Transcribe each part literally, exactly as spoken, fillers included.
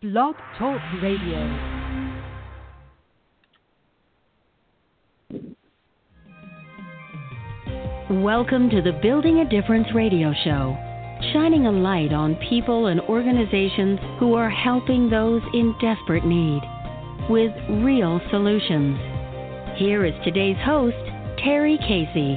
Blog Talk Radio. Welcome to the Building a Difference radio show, shining a light on people and organizations who are helping those in desperate need with real solutions. Here is today's host, Terry Casey.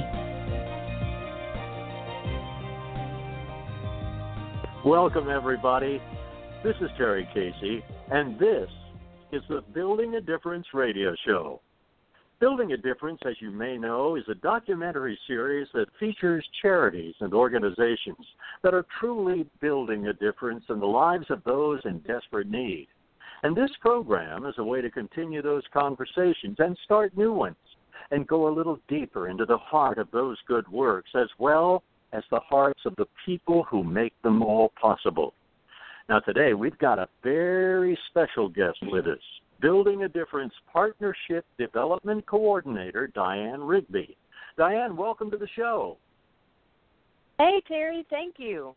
Welcome, everybody. This is Terry Casey, and this is the Building a Difference radio show. Building a Difference, as you may know, is a documentary series that features charities and organizations that are truly building a difference in the lives of those in desperate need. And this program is a way to continue those conversations and start new ones and go a little deeper into the heart of those good works as well as the hearts of the people who make them all possible. Now today we've got a very special guest with us, Building a Difference Partnership Development Coordinator, Diane Rigby. Diane, welcome to the show. Hey, Terry, thank you.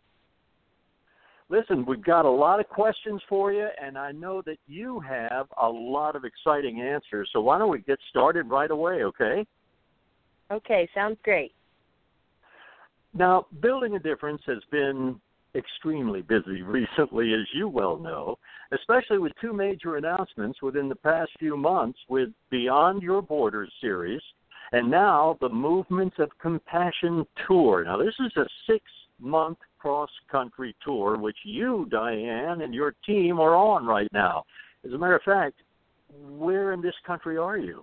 Listen, we've got a lot of questions for you, and I know that you have a lot of exciting answers, so why don't we get started right away, okay? Okay, sounds great. Now, Building a Difference has been extremely busy recently, as you well know, especially with two major announcements within the past few months with Beyond Your Borders series and now the Movements of Compassion tour. Now, this is a six-month cross-country tour, which you, Diane, and your team are on right now. As a matter of fact, where in this country are you?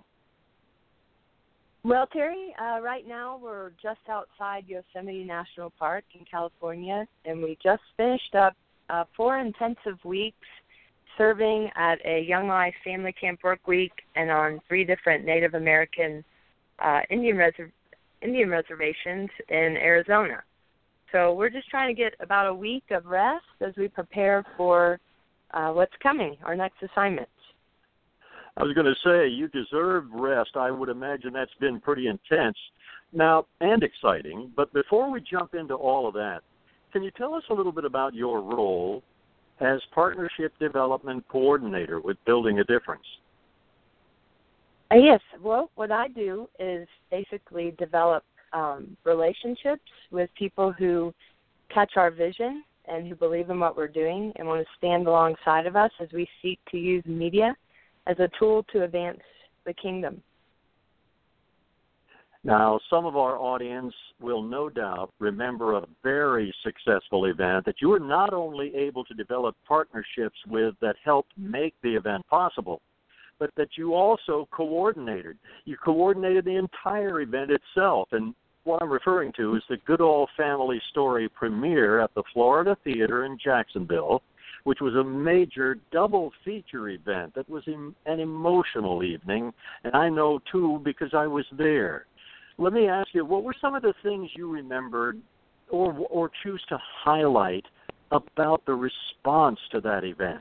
Well, Terry, uh, right now we're just outside Yosemite National Park in California, and we just finished up uh, four intensive weeks serving at a Young Life Family Camp Work Week and on three different Native American uh, Indian, reser- Indian reservations in Arizona. So we're just trying to get about a week of rest as we prepare for uh, what's coming, our next assignments. I was going to say, you deserve rest. I would imagine that's been pretty intense now and exciting. But before we jump into all of that, can you tell us a little bit about your role as Partnership Development Coordinator with Building a Difference? Uh, yes. Well, what I do is basically develop um, relationships with people who catch our vision and who believe in what we're doing and want to stand alongside of us as we seek to use media as a tool to advance the kingdom. Now, some of our audience will no doubt remember a very successful event that you were not only able to develop partnerships with that helped make the event possible, but that you also coordinated. You coordinated the entire event itself, and what I'm referring to is the Good Old Family Story premiere at the Florida Theater in Jacksonville, which was a major double feature event that was an emotional evening, and I know, too, because I was there. Let me ask you, what were some of the things you remembered or, or choose to highlight about the response to that event?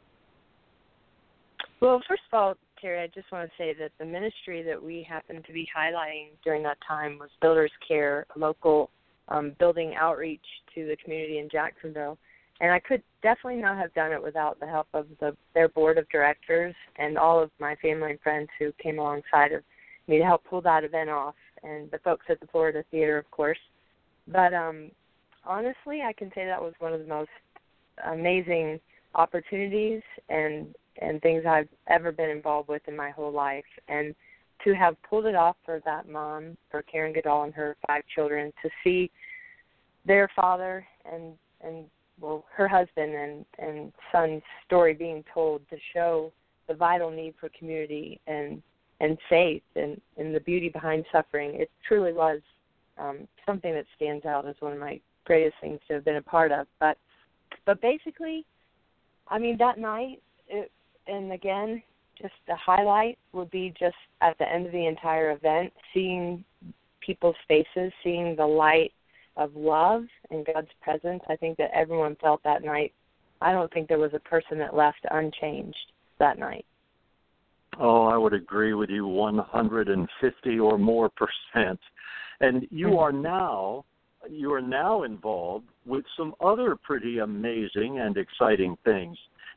Well, first of all, Terry, I just want to say that the ministry that we happened to be highlighting during that time was Builders Care, a local um, building outreach to the community in Jacksonville. And I could definitely not have done it without the help of the, their board of directors and all of my family and friends who came alongside of me to help pull that event off, and the folks at the Florida Theater, of course. But um, honestly, I can say that was one of the most amazing opportunities and, and things I've ever been involved with in my whole life. And to have pulled it off for that mom, for Karen Goodall and her five children, to see their father and and well, her husband and, and son's story being told to show the vital need for community and, and faith and, and the beauty behind suffering. It truly was um, something that stands out as one of my greatest things to have been a part of. But but basically, I mean, that night, it, and again, just the highlight would be just at the end of the entire event, seeing people's faces, seeing the light of love and God's presence. I think that everyone felt that night. I don't think there was a person that left unchanged that night. Oh, I would agree with you one hundred fifty or more percent. And you are now you are now involved with some other pretty amazing and exciting things.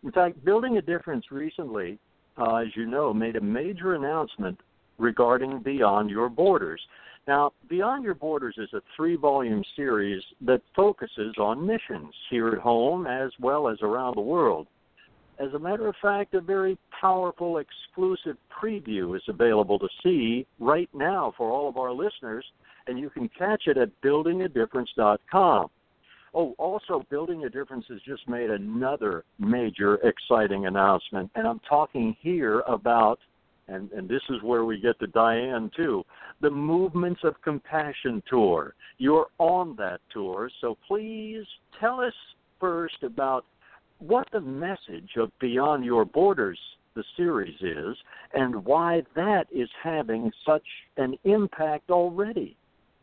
In fact, Building a Difference recently, uh, as you know, made a major announcement regarding Beyond Your Borders. Now, Beyond Your Borders is a three-volume series that focuses on missions here at home as well as around the world. As a matter of fact, a very powerful, exclusive preview is available to see right now for all of our listeners, and you can catch it at building a difference dot com. Oh, also, Building a Difference has just made another major, exciting announcement, and I'm talking here about, and, and this is where we get to Diane, too, the Movements of Compassion Tour. You're on that tour, so please tell us first about what the message of Beyond Your Borders, the series, is, and why that is having such an impact already.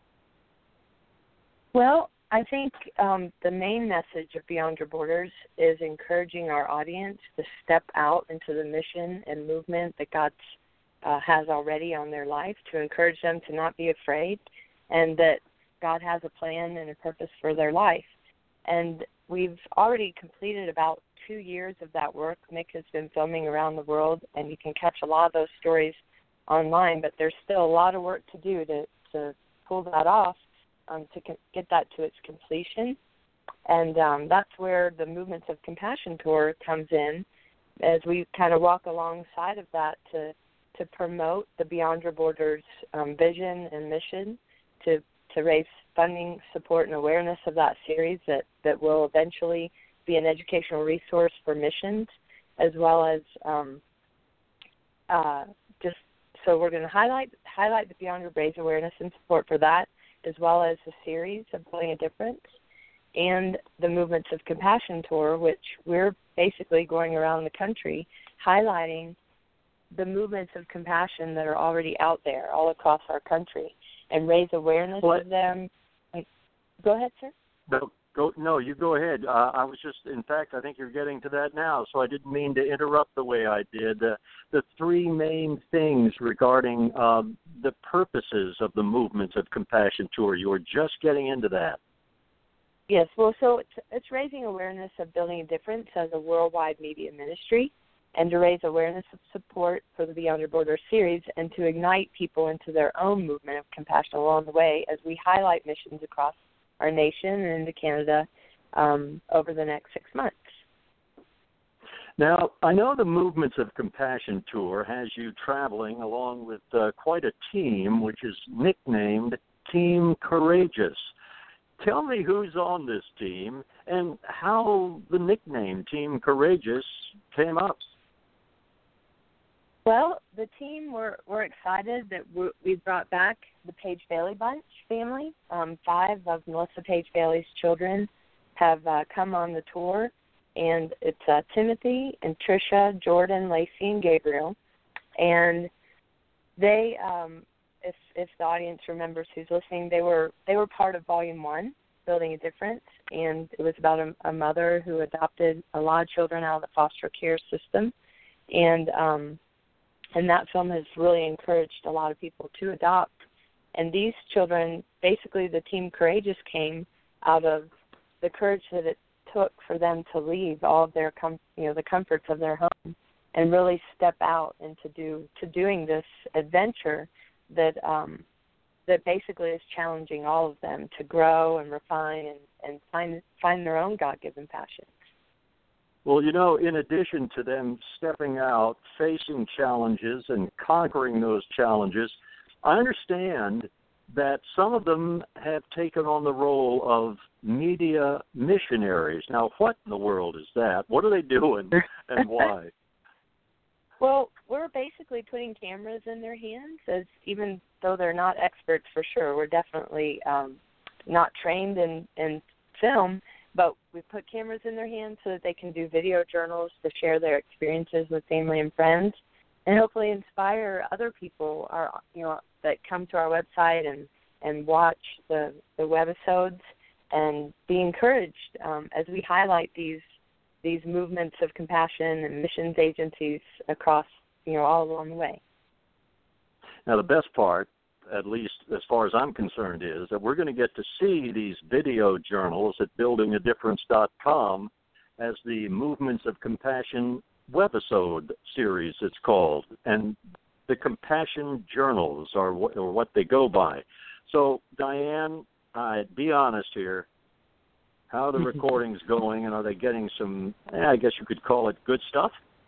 Well, I think um, the main message of Beyond Your Borders is encouraging our audience to step out into the mission and movement that God uh, has already on their life, to encourage them to not be afraid, and that God has a plan and a purpose for their life. And we've already completed about two years of that work. Mick has been filming around the world, and you can catch a lot of those stories online, but there's still a lot of work to do to, to pull that off, um, to co- get that to its completion. And um, that's where the Movements of Compassion Tour comes in, as we kind of walk alongside of that to, to promote the Beyond Your Borders um, vision and mission, to to raise funding, support, and awareness of that series that, that will eventually be an educational resource for missions, as well as um, uh, just, so we're going to highlight highlight the Beyond Your Borders awareness and support for that, as well as the series of Building a Difference, and the Movements of Compassion Tour, which we're basically going around the country highlighting the movements of compassion that are already out there all across our country, and raise awareness what? of them. Go ahead, sir. No, go, no, you go ahead. Uh, I was just, in fact, I think you're getting to that now, so I didn't mean to interrupt the way I did. Uh, the three main things regarding uh, the purposes of the Movements of Compassion Tour, you were just getting into that. Yes, well, so it's, it's raising awareness of Building a Difference as a worldwide media ministry, and to raise awareness of support for the Beyond Your Borders series, and to ignite people into their own movement of compassion along the way as we highlight missions across our nation and into Canada um, over the next six months. Now, I know the Movements of Compassion Tour has you traveling along with uh, quite a team, which is nicknamed Team Courageous. Tell me who's on this team and how the nickname Team Courageous came up. Well, the team, we're, we're excited that we're, we brought back the Paige Bailey Bunch family. Um, five of Melissa Paige Bailey's children have uh, come on the tour, and it's uh, Timothy and Trisha, Jordan, Lacey, and Gabriel. And they, um, if if the audience remembers who's listening, they were they were part of Volume One, Building a Difference, and it was about a, a mother who adopted a lot of children out of the foster care system, and um, and that film has really encouraged a lot of people to adopt. And these children, basically, the Team Courageous came out of the courage that it took for them to leave all of their, com- you know, the comforts of their home, and really step out into do to doing this adventure that um, that basically is challenging all of them to grow and refine and, and find find their own God-given passions. Well, you know, in addition to them stepping out, facing challenges, and conquering those challenges, I understand that some of them have taken on the role of media missionaries. Now, what in the world is that? What are they doing, and why? Well, we're basically putting cameras in their hands, as even though they're not experts for sure. We're definitely um, not trained in, in film, but we put cameras in their hands so that they can do video journals to share their experiences with family and friends, and hopefully inspire other people, our, you know, that come to our website and, and watch the, the webisodes, and be encouraged um, as we highlight these these movements of compassion and missions agencies across, you know, all along the way. Now, the best part, at least as far as I'm concerned, is that we're going to get to see these video journals at building a difference dot com as the Movements of Compassion webisode series, it's called, and the Compassion Journals are what, or what they go by. So, Diane, uh, be honest here. How are the recordings going, and are they getting some, eh, I guess you could call it good stuff?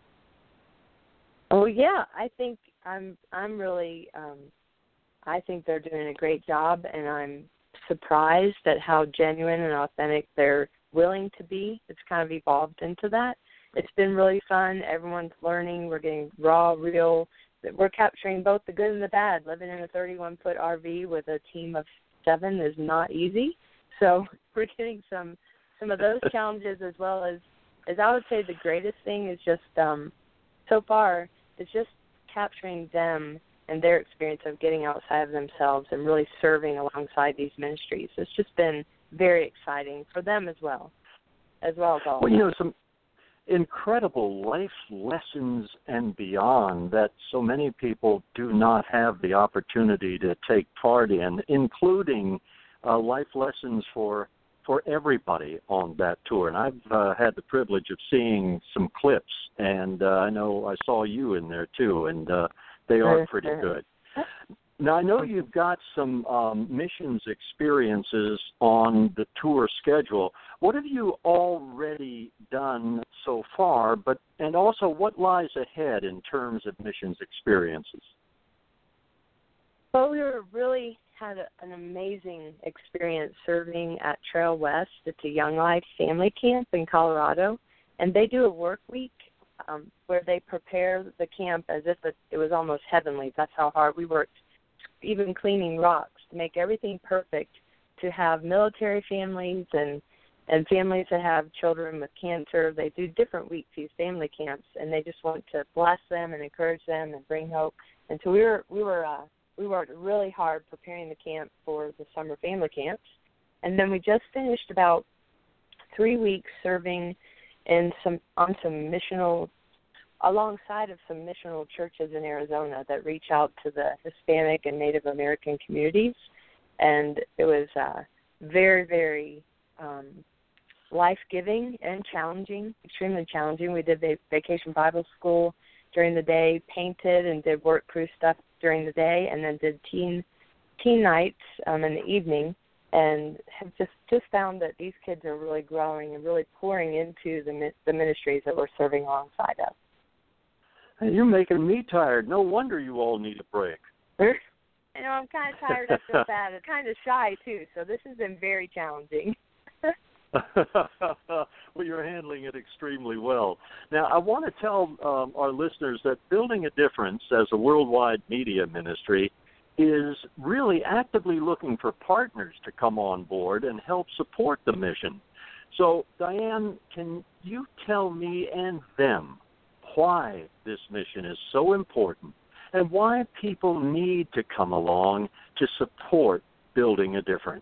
Oh, yeah. I think I'm I'm really, um, I think they're doing a great job, and I'm surprised at how genuine and authentic they're willing to be. It's kind of evolved into that. It's been really fun. Everyone's learning. We're getting raw, real. We're capturing both the good and the bad. Living in a thirty-one foot R V with a team of seven is not easy. So we're getting some some of those challenges, as well as, as I would say the greatest thing is just, um, so far, is just capturing them and their experience of getting outside of themselves and really serving alongside these ministries. It's just been very exciting for them as well, as well as all. Well, you know, some incredible life lessons and beyond that so many people do not have the opportunity to take part in, including uh, life lessons for for everybody on that tour. And I've uh, had the privilege of seeing some clips, and uh, I know I saw you in there too, and uh, they are pretty good. Now, I know you've got some um, missions experiences on the tour schedule. What have you already done so far, but and also what lies ahead in terms of missions experiences? Well, we were really had a, an amazing experience serving at Trail West. It's a Young Life family camp in Colorado, and they do a work week um, where they prepare the camp as if it, it was almost heavenly. That's how hard we worked, even cleaning rocks to make everything perfect, to have military families and, and families that have children with cancer. They do different weeks, these family camps, and they just want to bless them and encourage them and bring hope. And so we were we were uh, we worked really hard preparing the camp for the summer family camps. And then we just finished about three weeks serving in some on some missional, alongside of some missional churches in Arizona that reach out to the Hispanic and Native American communities. And it was uh, very, very um, life-giving and challenging, extremely challenging. We did the Vacation Bible School during the day, painted and did work crew stuff during the day, and then did teen teen nights um, in the evening, and have just, just found that these kids are really growing and really pouring into the, the ministries that we're serving alongside of. Hey, you're making me tired. No wonder you all need a break. I know, I'm kind of tired. I feel bad. I'm kind of shy, too, so this has been very challenging. Well, you're handling it extremely well. Now, I want to tell um, our listeners that Building a Difference as a worldwide media ministry is really actively looking for partners to come on board and help support the mission. So, Diane, can you tell me and them why this mission is so important and why people need to come along to support Building a Difference?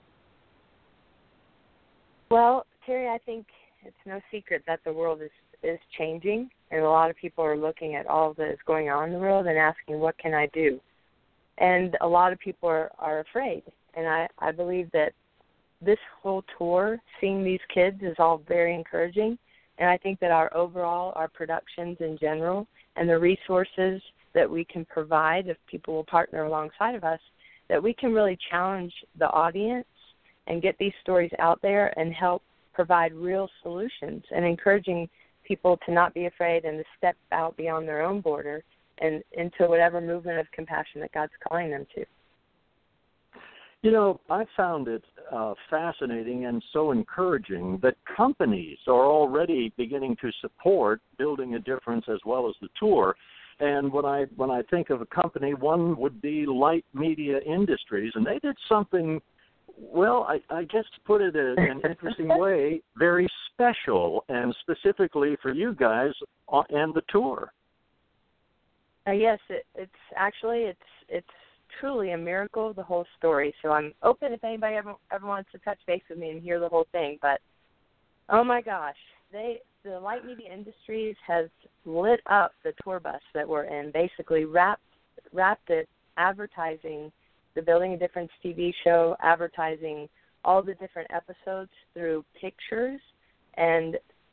Well, Terry, I think it's no secret that the world is, is changing, and a lot of people are looking at all that is going on in the world and asking, what can I do? And a lot of people are, are afraid. And I, I believe that this whole tour, seeing these kids, is all very encouraging. And I think that our overall, our productions in general, and the resources that we can provide if people will partner alongside of us, that we can really challenge the audience and get these stories out there and help provide real solutions, and encouraging people to not be afraid and to step out beyond their own border and into whatever movement of compassion that God's calling them to. You know, I found it uh, fascinating and so encouraging that companies are already beginning to support Building a Difference as well as the tour. And when I when I think of a company, one would be Light Media Industries, and they did something, well, I, I guess to put it in an interesting way, very special and specifically for you guys and the tour. Uh, yes, it, it's actually, it's it's truly a miracle, the whole story. So I'm open if anybody ever, ever wants to touch base with me and hear the whole thing. But, oh, my gosh, they the Light Media Industries has lit up the tour bus that we're in, basically wrapped, wrapped it, advertising the Building a Difference T V show, advertising all the different episodes through pictures and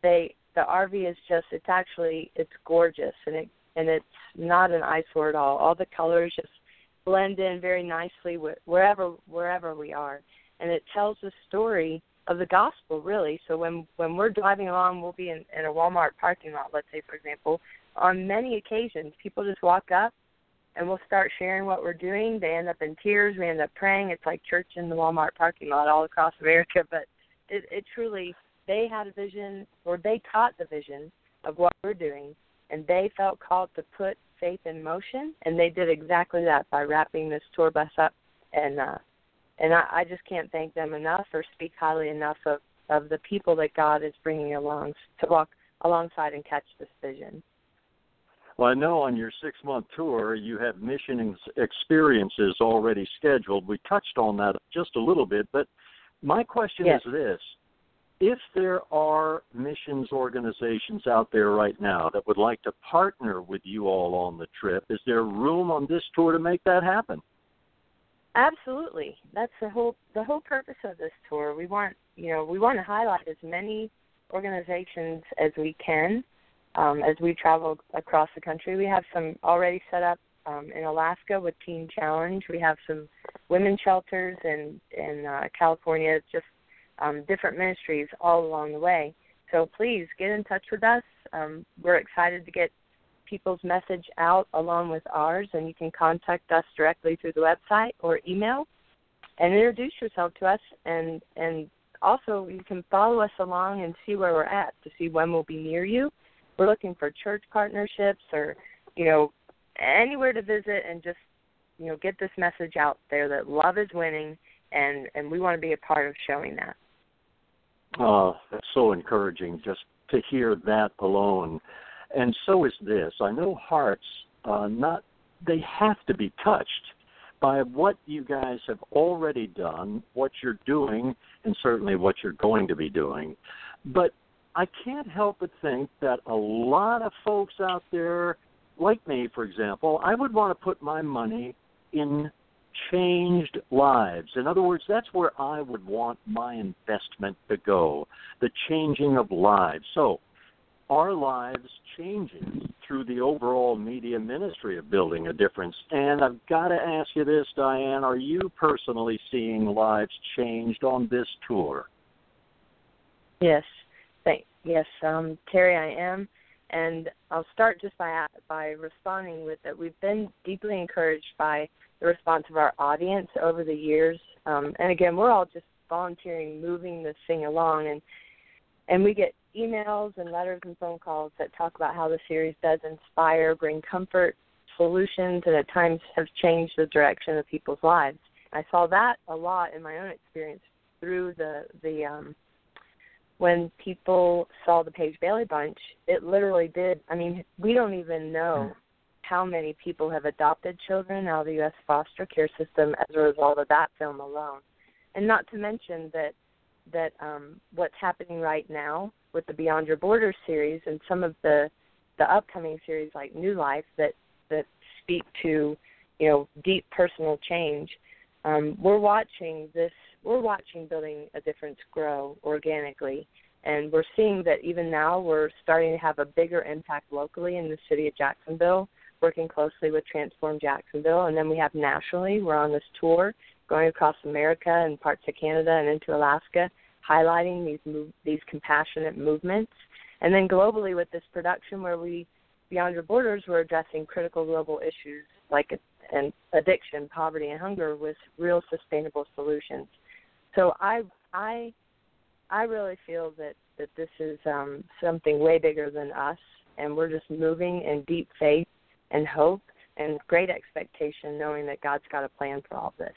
they the R V is just it's actually it's gorgeous, and it and it's not an eyesore at all. All the colors just blend in very nicely with wherever wherever we are, and it tells the story of the gospel, really. So when when we're driving along, we'll be in, in a Walmart parking lot, let's say, for example. On many occasions, people just walk up and we'll start sharing what we're doing. They end up in tears. We end up praying. It's like church in the Walmart parking lot all across America. But it, it truly, they had a vision, or they caught the vision of what we're doing, and they felt called to put faith in motion, and they did exactly that by wrapping this tour bus up. And uh, and I, I just can't thank them enough or speak highly enough of, of the people that God is bringing along to walk alongside and catch this vision. Well, I know on your six-month tour you have mission experiences already scheduled. We touched on that just a little bit, but my question yes. is this. If there are missions organizations out there right now that would like to partner with you all on the trip, is there room on this tour to make that happen? Absolutely. That's the whole the whole purpose of this tour. We want, you know, we want to highlight as many organizations as we can. Um, as we travel across the country. We have some already set up um, in Alaska with Teen Challenge. We have some women's shelters in, in uh, California, just um, different ministries all along the way. So please get in touch with us. Um, we're excited to get people's message out along with ours, and you can contact us directly through the website or email and introduce yourself to us. And, and also you can follow us along and see where we're at to see when we'll be near you. We're looking for church partnerships or, you know, anywhere to visit and just, you know, get this message out there that love is winning, and, and we want to be a part of showing that. Oh, that's so encouraging just to hear that alone. And so is this. I know hearts, uh, not they have to be touched by what you guys have already done, what you're doing, and certainly what you're going to be doing. But I can't help but think that a lot of folks out there, like me, for example, I would want to put my money in changed lives. In other words, that's where I would want my investment to go, the changing of lives. So our lives changing through the overall media ministry of Building a Difference. And I've got to ask you this, Diane, are you personally seeing lives changed on this tour? Yes. Thank, yes, um, Terry, I am, and I'll start just by by responding with that. We've been deeply encouraged by the response of our audience over the years, um, and again, we're all just volunteering, moving this thing along, and and we get emails and letters and phone calls that talk about how the series does inspire, bring comfort, solutions, and at times have changed the direction of people's lives. I saw that a lot in my own experience through the the um, when people saw the Paige Bailey Bunch, it literally did. I mean, we don't even know how many people have adopted children out of the U S foster care system as a result of that film alone. And not to mention that that um, what's happening right now with the Beyond Your Borders series and some of the the upcoming series like New Life that, that speak to, you know, deep personal change. Um, we're watching this. We're watching Building a Difference grow organically, and we're seeing that even now we're starting to have a bigger impact locally in the city of Jacksonville, working closely with Transform Jacksonville, and then we have nationally. We're on this tour going across America and parts of Canada and into Alaska, highlighting these move, these compassionate movements, and then globally with this production where we, Beyond Your Borders, we're addressing critical global issues like and addiction, poverty, and hunger with real sustainable solutions. So I I I really feel that, that this is um, something way bigger than us, and we're just moving in deep faith and hope and great expectation, knowing that God's got a plan for all this.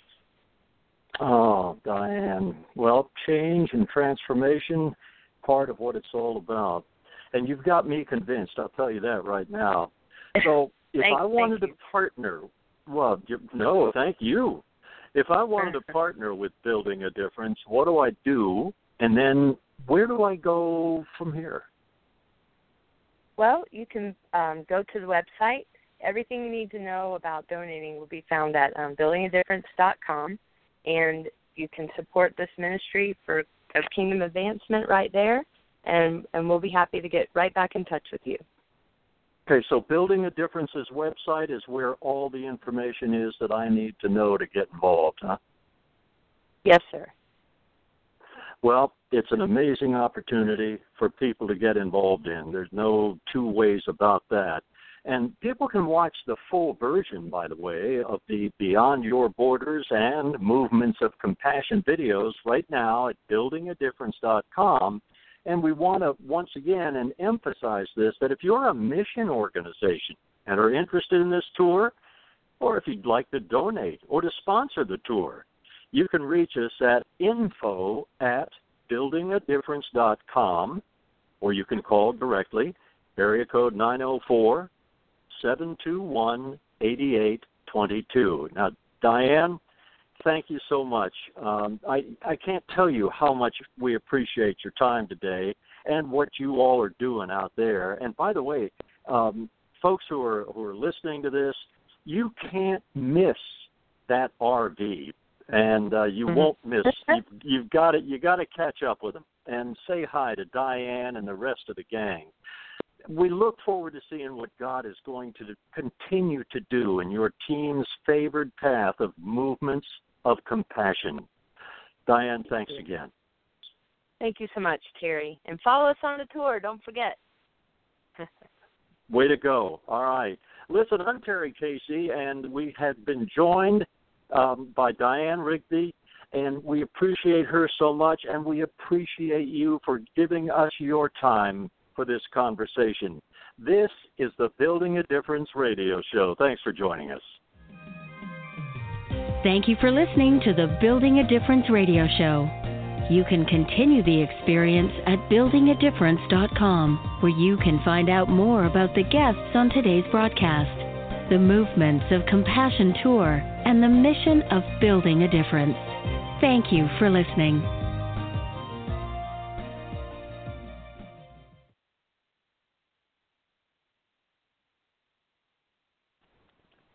Oh, Diane. Well, change and transformation, part of what it's all about. And you've got me convinced, I'll tell you that right now. So if Thank, I wanted to you. partner, well, you, no, thank you. If I wanted to partner with Building a Difference, what do I do? And then where do I go from here? Well, you can um, go to the website. Everything you need to know about donating will be found at um, building a difference dot com, and you can support this ministry for of kingdom advancement right there. and, and we'll be happy to get right back in touch with you. Okay, so Building a Difference's website is where all the information is that I need to know to get involved, huh? Yes, sir. Well, it's an amazing opportunity for people to get involved in. There's no two ways about that. And people can watch the full version, by the way, of the Beyond Your Borders and Movements of Compassion videos right now at building a difference dot com. And we want to, once again, and emphasize this, that if you're a mission organization and are interested in this tour, or if you'd like to donate or to sponsor the tour, you can reach us at info at building a difference dot com, or you can call directly, area code nine oh four, seven two one, eight eight two two. Now, Diane, thank you so much. Um, I, I can't tell you how much we appreciate your time today and what you all are doing out there. And by the way, um, folks who are who are listening to this, you can't miss that R V, and uh, you mm-hmm. won't miss. You've, you've got to you got to catch up with them and say hi to Diane and the rest of the gang. We look forward to seeing what God is going to continue to do in your team's favored path of movements of compassion. Diane, thanks again. Thank you so much, Terry. And follow us on the tour, don't forget. Way to go. All right. Listen, I'm Terry Casey, and we have been joined um, by Diane Rigby, and we appreciate her so much, and we appreciate you for giving us your time for this conversation. This is the Building a Difference radio show. Thanks for joining us. Thank you for listening to the Building a Difference radio show. You can continue the experience at building a difference dot com, where you can find out more about the guests on today's broadcast, the Movements of Compassion tour, and the mission of building a difference. Thank you for listening.